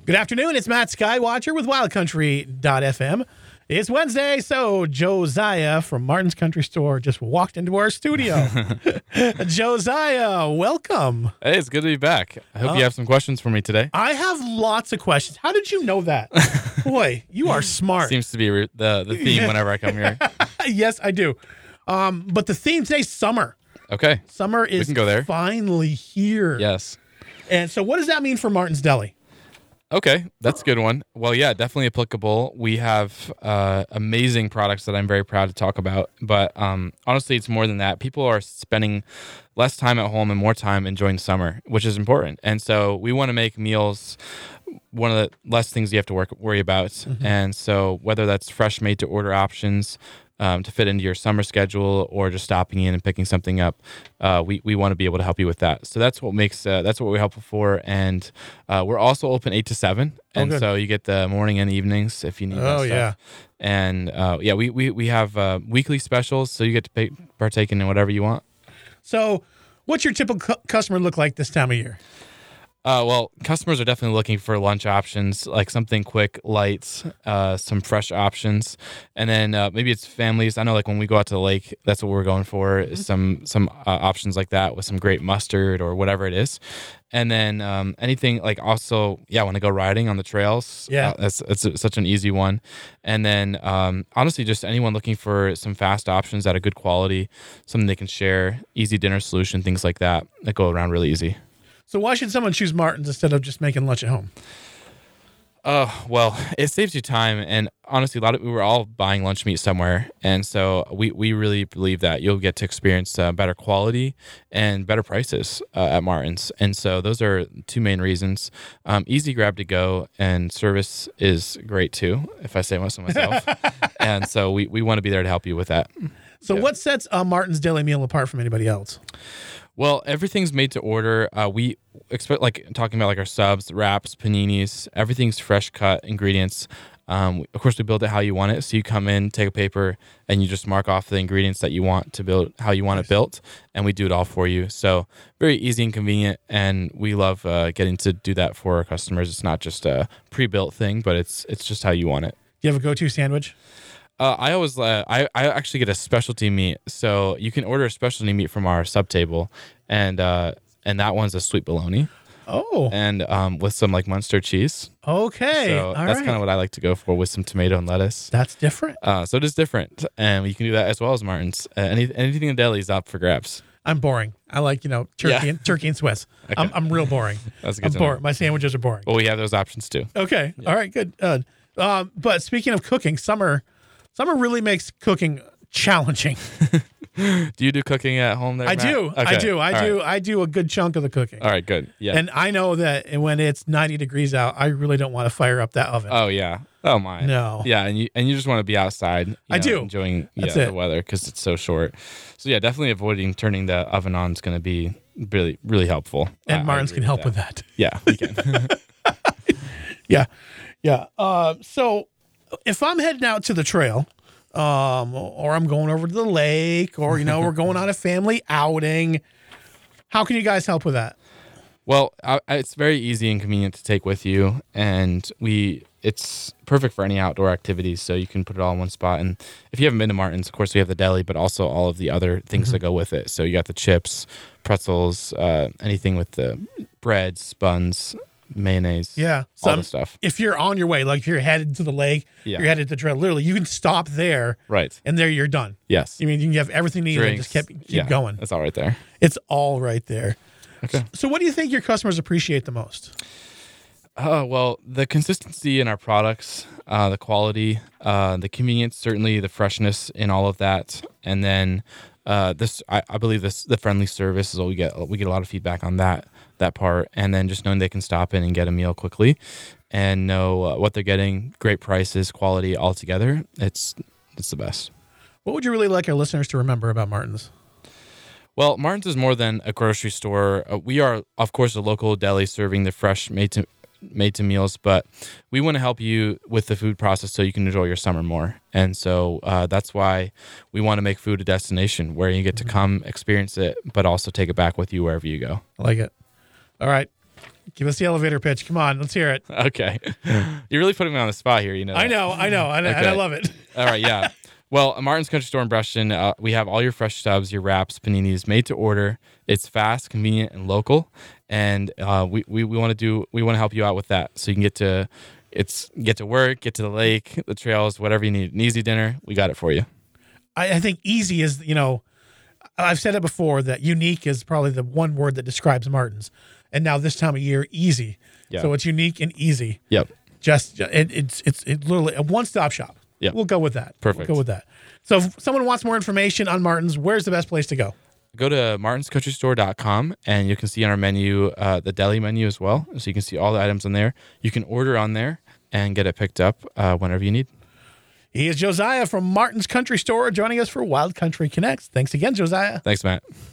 Good afternoon. It's Matt Skywatcher with WildCountry.fm. It's Wednesday, so Josiah from Martin's Country Store just walked into our studio. Josiah, welcome. Hey, it's good to be back. I hope you have some questions for me today. I have lots of questions. How did you know that? Boy, you are smart. Seems to be the theme whenever I come here. Yes, I do. But the theme today's summer. Okay. Summer is can go there. finally here. Yes. And so what does that mean for Martin's Deli? Okay, that's a good one. Well, yeah, definitely applicable. We have amazing products that I'm very proud to talk about. But honestly, it's more than that. People are spending less time at home and more time enjoying summer, which is important. And so we want to make meals one of the less things you have to worry about. Mm-hmm. And so whether that's fresh made-to-order options to fit into your summer schedule, or just stopping in and picking something up, we want to be able to help you with that. So that's what we're helpful for. And we're also open 8 to 7, and so you get the morning and evenings if you need that stuff. Yeah. And we have weekly specials, so you get to partake in whatever you want. So what's your typical customer look like this time of year? Well, customers are definitely looking for lunch options, like something quick, light, some fresh options. And then maybe it's families. I know, like when we go out to the lake, that's what we're going for, is some options like that with some great mustard or whatever it is. And then anything like also, when I go riding on the trails, it's such an easy one. And then honestly, just anyone looking for some fast options at a good quality, something they can share, easy dinner solution, things like that go around really easy. So why should someone choose Martin's instead of just making lunch at home? Well, it saves you time, and honestly, we were all buying lunch meat somewhere, and so we really believe that you'll get to experience better quality and better prices at Martin's, and so those are two main reasons. Easy grab to go, and service is great too, if I say so myself, and so we want to be there to help you with that. So what sets Martin's Deli meal apart from anybody else? Well, everything's made to order. We expect, like talking about like our subs, wraps, paninis, everything's fresh cut ingredients. Of course, we build it how you want it. So you come in, take a paper, and you just mark off the ingredients that you want to build, how you want it built, and we do it all for you. So very easy and convenient, and we love getting to do that for our customers. It's not just a pre-built thing, but it's just how you want it. Do you have a go-to sandwich? I always I actually get a specialty meat, so you can order a specialty meat from our sub table, and that one's a sweet bologna. Oh, and with some like Munster cheese. Okay, so that's kind of what I like to go for, with some tomato and lettuce. That's different. So it is different, and you can do that as well as Martin's. Anything in deli is up for grabs. I'm boring. I like turkey and Swiss. Okay. I'm real boring. That's good. I'm boring. My sandwiches are boring. Well, we have those options too. Okay, all right, good. But speaking of cooking, summer really makes cooking challenging. Do you do cooking at home there, I Matt? do. Okay. I do a good chunk of the cooking. All right, good. Yeah. And I know that when it's 90 degrees out, I really don't want to fire up that oven. Oh, yeah. Oh, my. No. Yeah, and you just want to be outside. I do. Enjoying the weather because it's so short. So, yeah, definitely avoiding turning the oven on is going to be really, really helpful. And Martin's can help with that. Yeah, we can. Yeah. So if I'm heading out to the trail, or I'm going over to the lake, or, we're going on a family outing, how can you guys help with that? Well, it's very easy and convenient to take with you, and it's perfect for any outdoor activities, so you can put it all in one spot. And if you haven't been to Martin's, of course, we have the deli, but also all of the other things that go with it. So you got the chips, pretzels, anything with the breads, buns, mayonnaise, all the stuff. If you're on your way, like if you're headed to the lake, you're headed to the trail, literally, you can stop there, right? And there you're done. Yes. I mean, you can have everything you need and just keep going. It's all right there. It's all right there. Okay. So what do you think your customers appreciate the most? Well, the consistency in our products, the quality, the convenience, certainly the freshness in all of that. And then I believe the friendly service is what we get. We get a lot of feedback on that part. And then just knowing they can stop in and get a meal quickly and know what they're getting, great prices, quality all together. It's the best. What would you really like our listeners to remember about Martin's? Well, Martin's is more than a grocery store. We are, of course, a local deli serving the fresh made to meals, but we want to help you with the food process so you can enjoy your summer more. And so that's why we want to make food a destination where you get to come experience it, but also take it back with you wherever you go. I like it. All right. Give us the elevator pitch. Come on, let's hear it. Okay. You're really putting me on the spot here. You know. I know, and I love it. All right, yeah. Well, at Martin's Country Store in Brushton, we have all your fresh subs, your wraps, paninis made to order. It's fast, convenient, and local, and we want to help you out with that, so you can get to work, get to the lake, the trails, whatever you need. An easy dinner, we got it for you. I think easy is, I've said it before that unique is probably the one word that describes Martin's, and now this time of year, easy. Yeah. So it's unique and easy. Yep. Just it's literally a one-stop shop. Yeah. We'll go with that. Perfect. We'll go with that. So if someone wants more information on Martin's, where's the best place to go? Go to martinscountrystore.com and you can see on our menu the deli menu as well. So you can see all the items on there. You can order on there and get it picked up whenever you need. He is Josiah from Martin's Country Store joining us for Wild Country Connects. Thanks again, Josiah. Thanks, Matt.